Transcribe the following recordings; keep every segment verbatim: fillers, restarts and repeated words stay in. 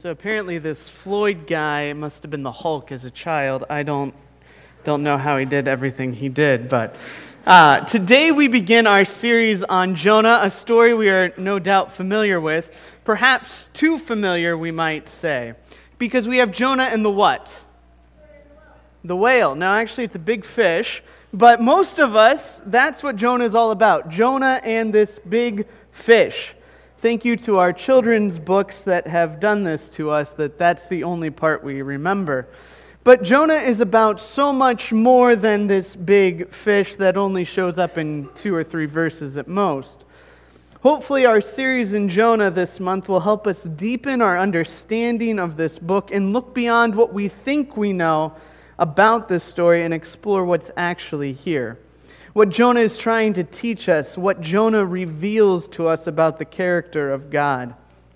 So apparently this Floyd guy must have been the Hulk as a child. I don't don't know how he did everything he did, but uh, today we begin our series on Jonah, a story we are no doubt familiar with, perhaps too familiar, we might say, because we have Jonah and the what? The whale. Now, actually, it's a big fish, but most of us, that's what Jonah is all about. Jonah and this big fish. Thank you to our children's books that have done this to us, that that's the only part we remember. But Jonah is about so much more than this big fish that only shows up in two or three verses at most. Hopefully our series in Jonah this month will help us deepen our understanding of this book and look beyond what we think we know about this story and explore what's actually here. What Jonah is trying to teach us, what Jonah reveals to us about the character of God.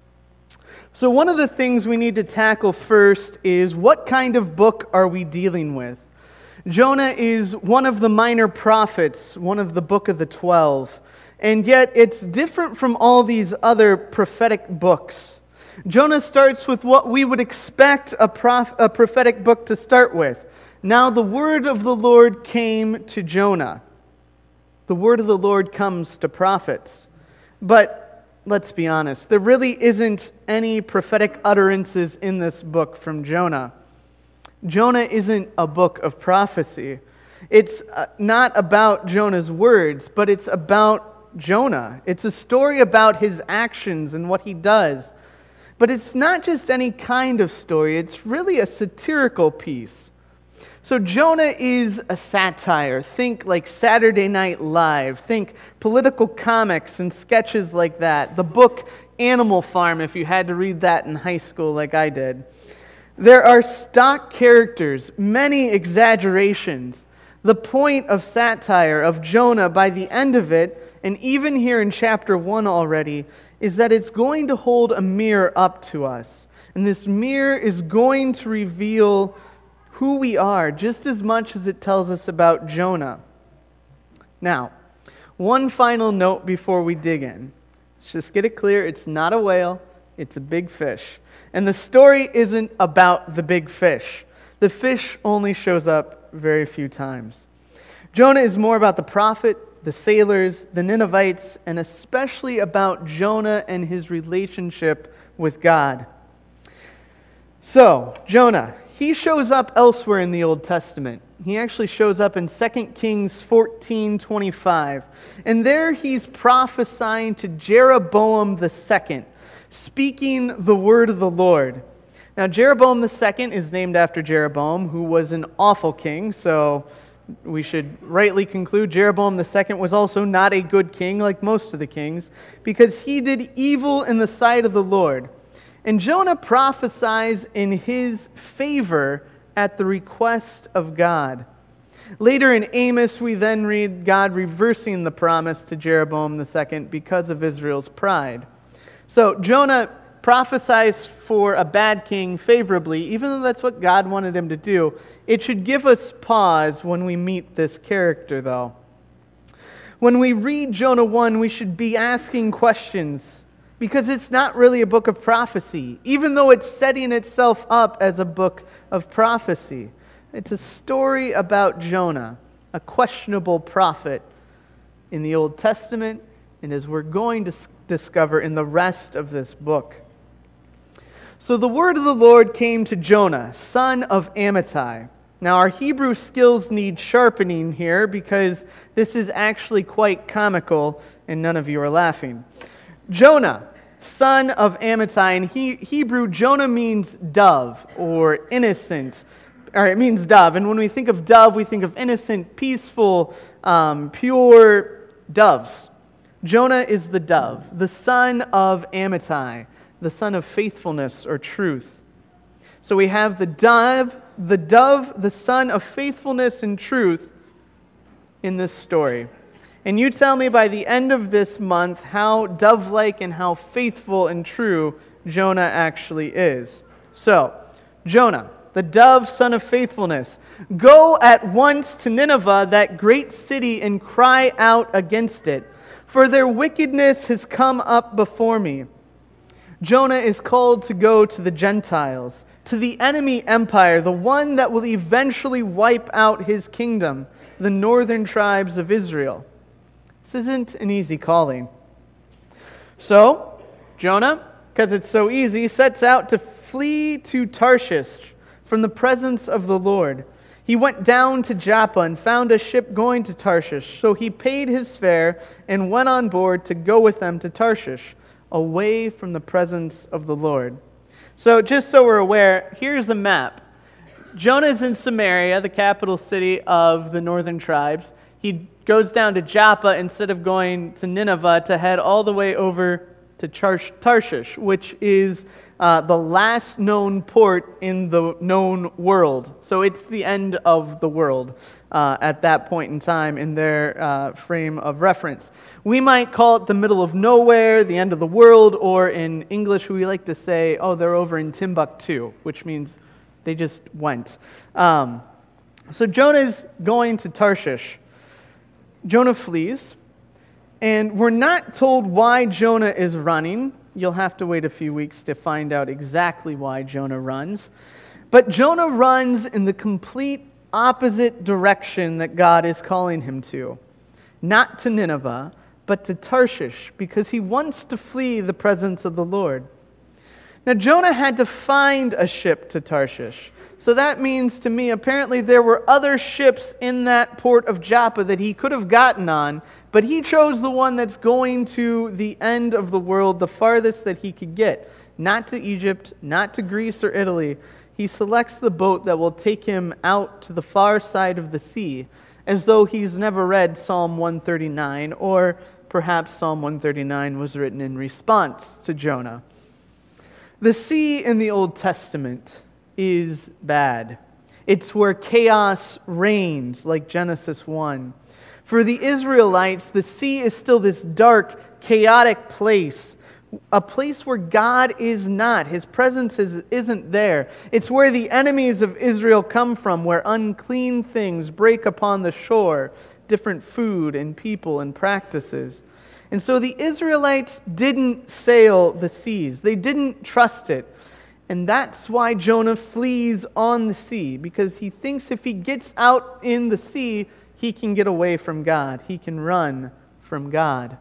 So one of the things we need to tackle first is, what kind of book are we dealing with? Jonah is one of the minor prophets, one of the book of the twelve, and yet it's different from all these other prophetic books. Jonah starts with what we would expect a, prof- a prophetic book to start with. Now the word of the Lord came to Jonah. The word of the Lord comes to prophets. But let's be honest, there really isn't any prophetic utterances in this book from Jonah. Jonah isn't a book of prophecy. It's not about Jonah's words, but it's about Jonah. It's a story about his actions and what he does. But it's not just any kind of story, it's really a satirical piece. So Jonah is a satire. Think like Saturday Night Live. Think political comics and sketches like that. The book Animal Farm, if you had to read that in high school like I did. There are stock characters, many exaggerations. The point of satire of Jonah by the end of it, and even here in chapter one already, is that it's going to hold a mirror up to us. And this mirror is going to reveal who we are, just as much as it tells us about Jonah. Now, one final note before we dig in. Let's just get it clear, it's not a whale, it's a big fish. And the story isn't about the big fish. The fish only shows up very few times. Jonah is more about the prophet, the sailors, the Ninevites, and especially about Jonah and his relationship with God. So, Jonah, he shows up elsewhere in the Old Testament. He actually shows up in Second Kings fourteen twenty-five. And there he's prophesying to Jeroboam the Second, speaking the word of the Lord. Now, Jeroboam the Second is named after Jeroboam, who was an awful king, so we should rightly conclude Jeroboam the Second was also not a good king like most of the kings, because he did evil in the sight of the Lord. And Jonah prophesies in his favor at the request of God. Later in Amos, we then read God reversing the promise to Jeroboam the Second because of Israel's pride. So Jonah prophesies for a bad king favorably, even though that's what God wanted him to do. It should give us pause when we meet this character, though. When we read Jonah one, we should be asking questions, because it's not really a book of prophecy, even though it's setting itself up as a book of prophecy. It's a story about Jonah, a questionable prophet in the Old Testament, and as we're going to discover in the rest of this book. So the word of the Lord came to Jonah, son of Amittai. Now our Hebrew skills need sharpening here, because this is actually quite comical, and none of you are laughing. Jonah, son of Amittai. In he, Hebrew, Jonah means dove or innocent. Or it means dove. And when we think of dove, we think of innocent, peaceful, um, pure doves. Jonah is the dove, the son of Amittai, the son of faithfulness or truth. So we have the dove, the dove, the son of faithfulness and truth in this story. And you tell me by the end of this month how dove-like and how faithful and true Jonah actually is. So, Jonah, the dove, son of faithfulness, go at once to Nineveh, that great city, and cry out against it, for their wickedness has come up before me. Jonah is called to go to the Gentiles, to the enemy empire, the one that will eventually wipe out his kingdom, the northern tribes of Israel. This isn't an easy calling. So, Jonah, because it's so easy, sets out to flee to Tarshish from the presence of the Lord. He went down to Joppa and found a ship going to Tarshish. So he paid his fare and went on board to go with them to Tarshish, away from the presence of the Lord. So just so we're aware, here's a map. Jonah is in Samaria, the capital city of the northern tribes. He goes down to Joppa instead of going to Nineveh to head all the way over to Tarshish, which is uh, the last known port in the known world. So it's the end of the world uh, at that point in time in their uh, frame of reference. We might call it the middle of nowhere, the end of the world, or in English we like to say, oh, they're over in Timbuktu, which means they just went. Um, so Jonah's going to Tarshish. Jonah flees. And we're not told why Jonah is running. You'll have to wait a few weeks to find out exactly why Jonah runs. But Jonah runs in the complete opposite direction that God is calling him to. Not to Nineveh, but to Tarshish, because he wants to flee the presence of the Lord. Now, Jonah had to find a ship to Tarshish. So that means to me, apparently there were other ships in that port of Joppa that he could have gotten on, but he chose the one that's going to the end of the world, the farthest that he could get. Not to Egypt, not to Greece or Italy. He selects the boat that will take him out to the far side of the sea, as though he's never read Psalm one thirty-nine, or perhaps Psalm one thirty-nine was written in response to Jonah. The sea in the Old Testament is bad. It's where chaos reigns, like Genesis one. For the Israelites, the sea is still this dark, chaotic place, a place where God is not. His presence is, isn't there. It's where the enemies of Israel come from, where unclean things break upon the shore, different food and people and practices. And so the Israelites didn't sail the seas. They didn't trust it. And that's why Jonah flees on the sea, because he thinks if he gets out in the sea, he can get away from God. He can run from God.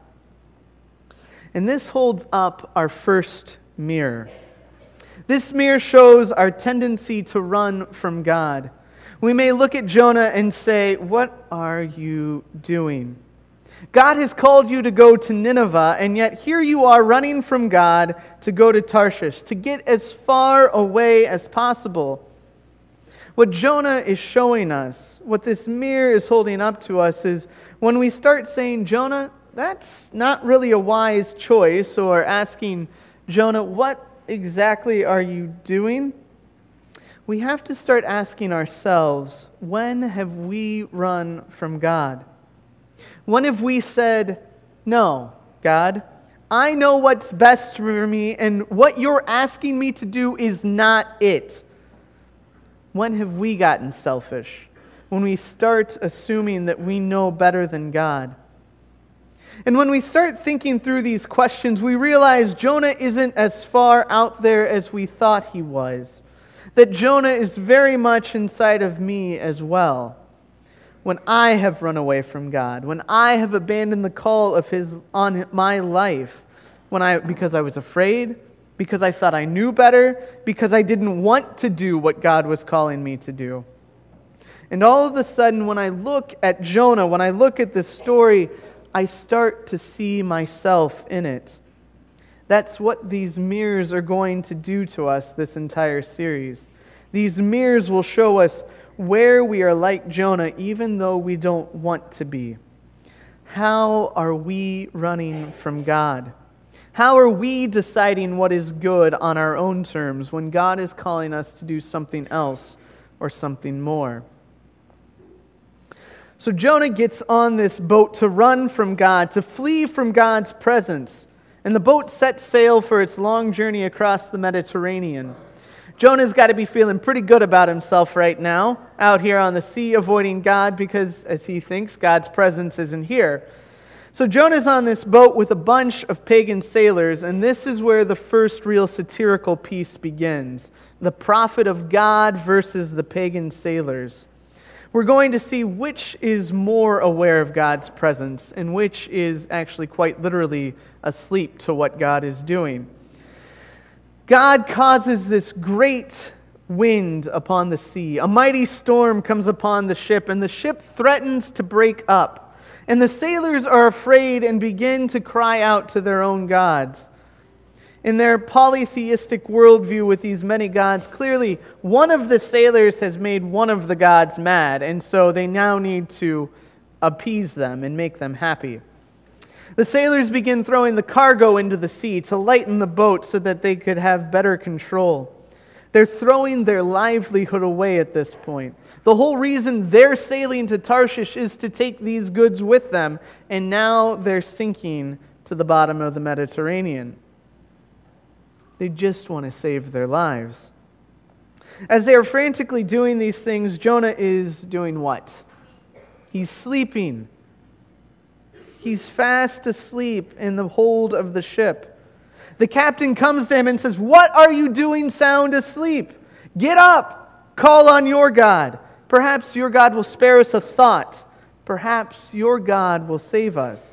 And this holds up our first mirror. This mirror shows our tendency to run from God. We may look at Jonah and say, "What are you doing? God has called you to go to Nineveh, and yet here you are running from God to go to Tarshish, to get as far away as possible." What Jonah is showing us, what this mirror is holding up to us, is when we start saying, "Jonah, that's not really a wise choice," or asking, "Jonah, what exactly are you doing?" we have to start asking ourselves, when have we run from God? When have we said, "No, God, I know what's best for me, and what you're asking me to do is not it"? When have we gotten selfish? When we start assuming that we know better than God? And when we start thinking through these questions, we realize Jonah isn't as far out there as we thought he was. That Jonah is very much inside of me as well. When I have run away from God, when I have abandoned the call of His on my life, when I because I was afraid, because I thought I knew better, because I didn't want to do what God was calling me to do. And all of a sudden, when I look at Jonah, when I look at this story, I start to see myself in it. That's what these mirrors are going to do to us this entire series. These mirrors will show us where we are like Jonah, even though we don't want to be. How are we running from God? How are we deciding what is good on our own terms when God is calling us to do something else or something more? So Jonah gets on this boat to run from God, to flee from God's presence. And the boat sets sail for its long journey across the Mediterranean. Jonah's got to be feeling pretty good about himself right now, out here on the sea avoiding God, because, as he thinks, God's presence isn't here. So Jonah's on this boat with a bunch of pagan sailors, and this is where the first real satirical piece begins. The prophet of God versus the pagan sailors. We're going to see which is more aware of God's presence and which is actually quite literally asleep to what God is doing. God causes this great wind upon the sea. A mighty storm comes upon the ship, and the ship threatens to break up. And the sailors are afraid and begin to cry out to their own gods. In their polytheistic worldview with these many gods, clearly one of the sailors has made one of the gods mad, and so they now need to appease them and make them happy. The sailors begin throwing the cargo into the sea to lighten the boat so that they could have better control. They're throwing their livelihood away at this point. The whole reason they're sailing to Tarshish is to take these goods with them, and now they're sinking to the bottom of the Mediterranean. They just want to save their lives. As they are frantically doing these things, Jonah is doing what? He's sleeping. He's fast asleep in the hold of the ship. The captain comes to him and says, "What are you doing sound asleep? Get up! Call on your God. Perhaps your God will spare us a thought. Perhaps your God will save us."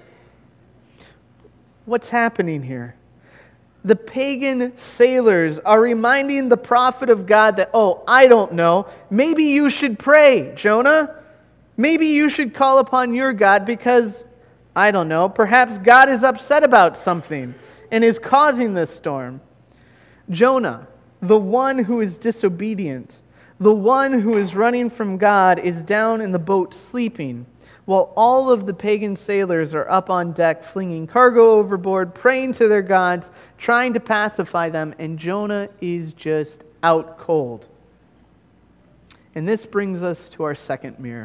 What's happening here? The pagan sailors are reminding the prophet of God that, oh, I don't know, maybe you should pray, Jonah. Maybe you should call upon your God because, I don't know, perhaps God is upset about something and is causing this storm. Jonah, the one who is disobedient, the one who is running from God, is down in the boat sleeping, while all of the pagan sailors are up on deck flinging cargo overboard, praying to their gods, trying to pacify them, and Jonah is just out cold. And this brings us to our second mirror.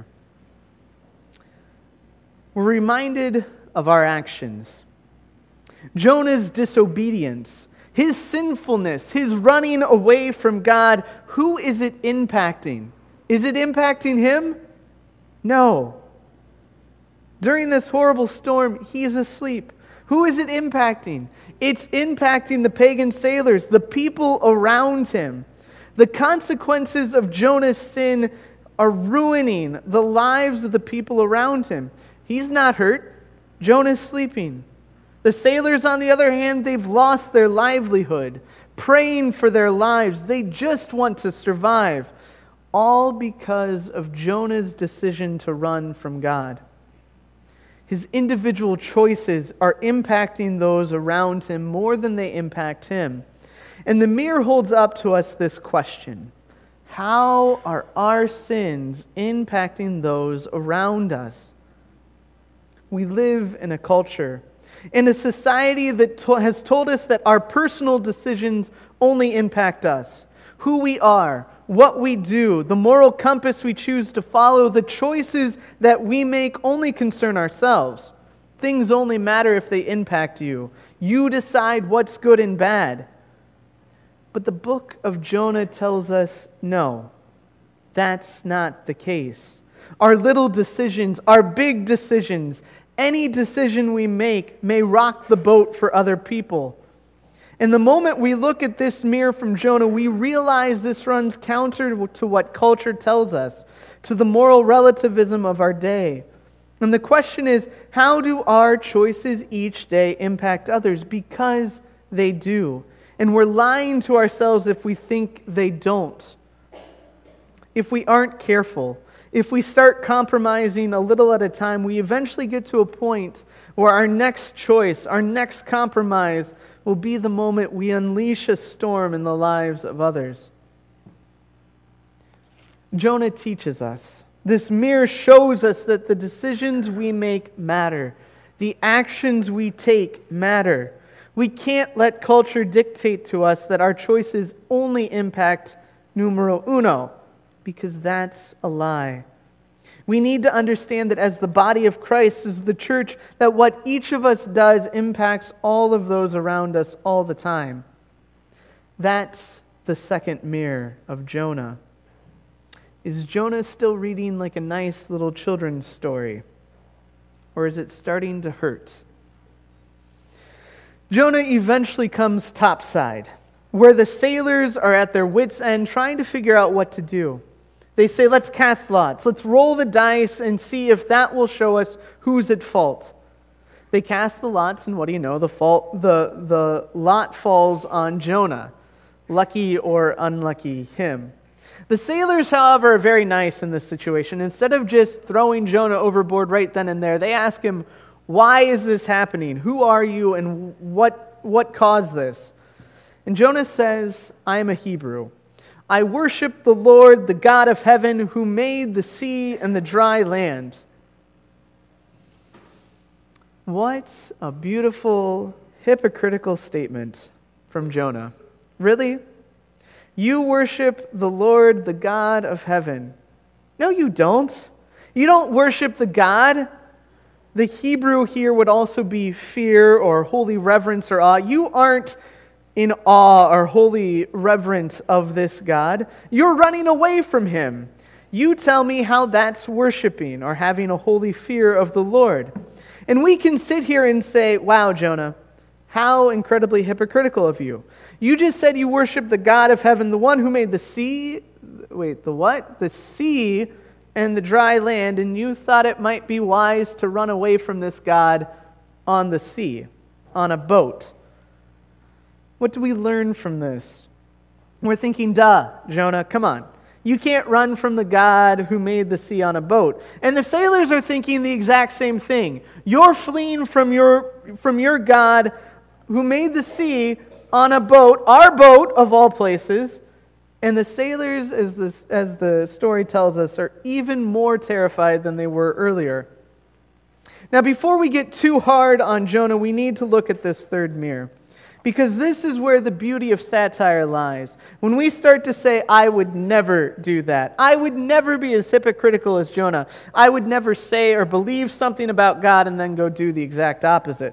We're reminded of our actions. Jonah's disobedience, his sinfulness, his running away from God, who is it impacting? Is it impacting him? No. During this horrible storm, he is asleep. Who is it impacting? It's impacting the pagan sailors, the people around him. The consequences of Jonah's sin are ruining the lives of the people around him. He's not hurt. Jonah's sleeping. The sailors, on the other hand, they've lost their livelihood, praying for their lives. They just want to survive, all because of Jonah's decision to run from God. His individual choices are impacting those around him more than they impact him. And the mirror holds up to us this question: how are our sins impacting those around us? We live in a culture, in a society that to- has told us that our personal decisions only impact us. Who we are, what we do, the moral compass we choose to follow, the choices that we make only concern ourselves. Things only matter if they impact you. You decide what's good and bad. But the book of Jonah tells us, no, that's not the case. Our little decisions, our big decisions, any decision we make may rock the boat for other people. And the moment we look at this mirror from Jonah, we realize this runs counter to what culture tells us, to the moral relativism of our day. And the question is, how do our choices each day impact others? Because they do. And we're lying to ourselves if we think they don't. If we aren't careful, if we start compromising a little at a time, we eventually get to a point where our next choice, our next compromise, will be the moment we unleash a storm in the lives of others. Jonah teaches us. This mirror shows us that the decisions we make matter. The actions we take matter. We can't let culture dictate to us that our choices only impact numero uno, because that's a lie. We need to understand that as the body of Christ, as the church, that what each of us does impacts all of those around us all the time. That's the second mirror of Jonah. Is Jonah still reading like a nice little children's story? or is it starting to hurt? Jonah eventually comes topside, where the sailors are at their wits' end trying to figure out what to do. They say, let's cast lots. Let's roll the dice and see if that will show us who's at fault. They cast the lots, and what do you know? The fault, the, the lot falls on Jonah. Lucky or unlucky him. The sailors, however, are very nice in this situation. Instead of just throwing Jonah overboard right then and there, they ask him, why is this happening? Who are you, and what, what caused this? And Jonah says, I am a Hebrew. I worship the Lord, the God of heaven, who made the sea and the dry land. What a beautiful, hypocritical statement from Jonah. Really? You worship the Lord, the God of heaven. No, you don't. You don't worship the God. The Hebrew here would also be fear or holy reverence or awe. You aren't in awe or holy reverence of this God. You're running away from Him. You tell me how that's worshiping or having a holy fear of the Lord. And we can sit here and say, wow, Jonah, how incredibly hypocritical of you. You just said you worship the God of heaven, the one who made the sea, wait, the what? The sea and the dry land, and you thought it might be wise to run away from this God on the sea, on a boat. What do we learn from this? We're thinking, duh, Jonah, come on. You can't run from the God who made the sea on a boat. And the sailors are thinking the exact same thing. You're fleeing from your, from your God who made the sea on a boat, our boat of all places. And the sailors, as the, as the story tells us, are even more terrified than they were earlier. Now, before we get too hard on Jonah, we need to look at this third mirror. Because this is where the beauty of satire lies. When we start to say, I would never do that. I would never be as hypocritical as Jonah. I would never say or believe something about God and then go do the exact opposite.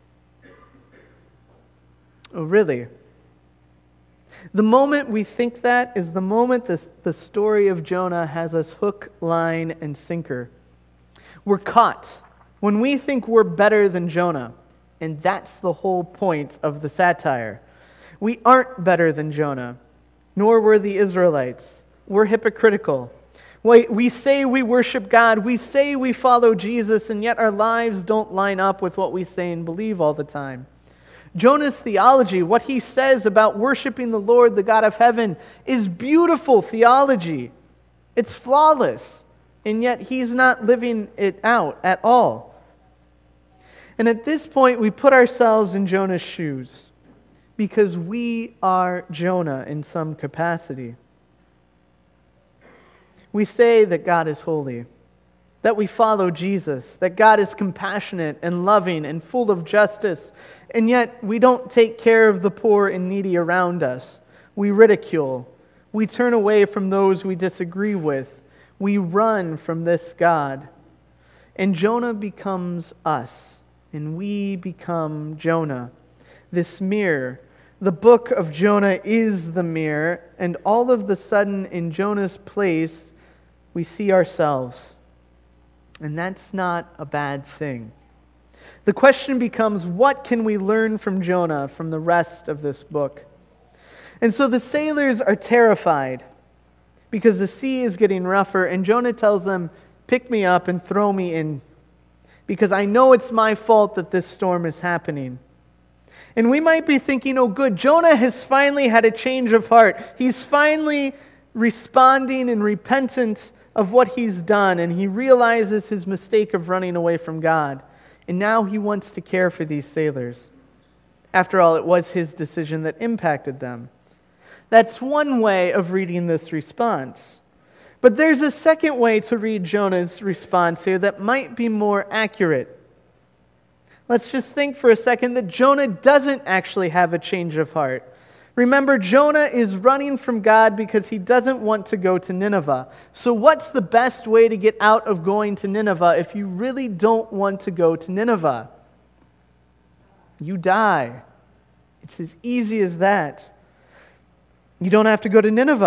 Oh, really? The moment we think that is the moment this, the story of Jonah has us hook, line, and sinker. We're caught when we think we're better than Jonah. And that's the whole point of the satire. We aren't better than Jonah, nor were the Israelites. We're hypocritical. We, we say we worship God, we say we follow Jesus, and yet our lives don't line up with what we say and believe all the time. Jonah's theology, what he says about worshiping the Lord, the God of heaven, is beautiful theology. It's flawless, and yet he's not living it out at all. And at this point, we put ourselves in Jonah's shoes because we are Jonah in some capacity. We say that God is holy, that we follow Jesus, that God is compassionate and loving and full of justice, and yet we don't take care of the poor and needy around us. We ridicule. We turn away from those we disagree with. We run from this God. And Jonah becomes us. And we become Jonah. This mirror, the book of Jonah is the mirror, and all of the sudden in Jonah's place, we see ourselves. And that's not a bad thing. The question becomes, what can we learn from Jonah from the rest of this book? And so the sailors are terrified because the sea is getting rougher, and Jonah tells them, pick me up and throw me in, because I know it's my fault that this storm is happening. And we might be thinking, oh good, Jonah has finally had a change of heart. He's finally responding in repentance of what he's done, and he realizes his mistake of running away from God. And now he wants to care for these sailors. After all, it was his decision that impacted them. That's one way of reading this response. But there's a second way to read Jonah's response here that might be more accurate. Let's just think for a second that Jonah doesn't actually have a change of heart. Remember, Jonah is running from God because he doesn't want to go to Nineveh. So what's the best way to get out of going to Nineveh if you really don't want to go to Nineveh? You die. It's as easy as that. You don't have to go to Nineveh.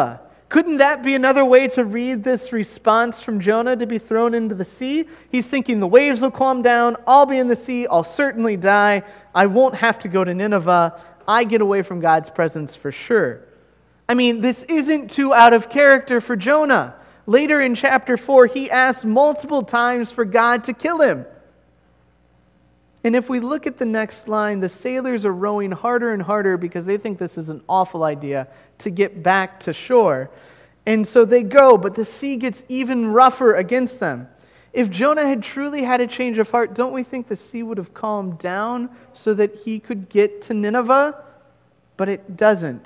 Couldn't that be another way to read this response from Jonah to be thrown into the sea? He's thinking the waves will calm down, I'll be in the sea, I'll certainly die, I won't have to go to Nineveh, I get away from God's presence for sure. I mean, this isn't too out of character for Jonah. Later in chapter four, he asks multiple times for God to kill him. And if we look at the next line, the sailors are rowing harder and harder because they think this is an awful idea to get back to shore. And so they go, but the sea gets even rougher against them. If Jonah had truly had a change of heart, don't we think the sea would have calmed down so that he could get to Nineveh? But it doesn't.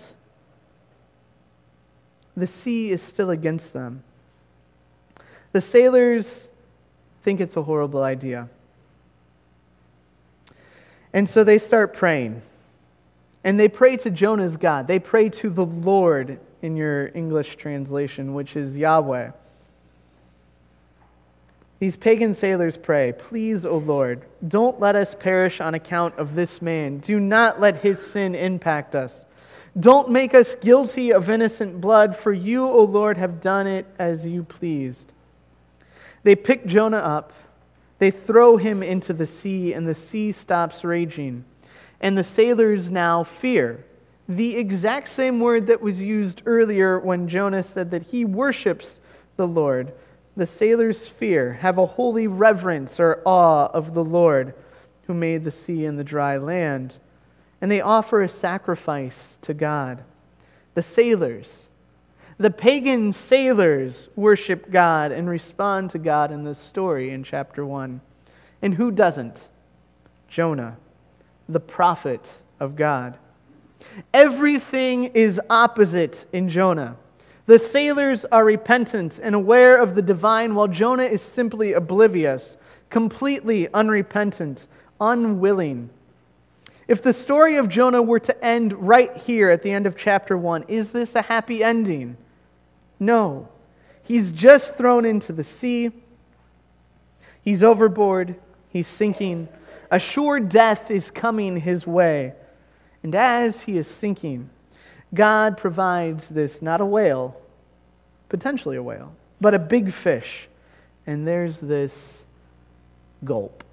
The sea is still against them. The sailors think it's a horrible idea. And so they start praying. And they pray to Jonah's God. They pray to the Lord in your English translation, which is Yahweh. These pagan sailors pray, "Please, O Lord, don't let us perish on account of this man. Do not let his sin impact us. Don't make us guilty of innocent blood, for you, O Lord, have done it as you pleased." They pick Jonah up. They throw him into the sea, and the sea stops raging. And the sailors now fear. The exact same word that was used earlier when Jonah said that he worships the Lord. The sailors fear, have a holy reverence or awe of the Lord who made the sea and the dry land. And they offer a sacrifice to God. The sailors, the pagan sailors worship God and respond to God in this story in chapter one. And who doesn't? Jonah, the prophet of God. Everything is opposite in Jonah. The sailors are repentant and aware of the divine, while Jonah is simply oblivious, completely unrepentant, unwilling. If the story of Jonah were to end right here at the end of chapter one, is this a happy ending? No. He's just thrown into the sea. He's overboard. He's sinking. A sure death is coming his way. And as he is sinking, God provides this, not a whale, potentially a whale, but a big fish. And there's this gulp.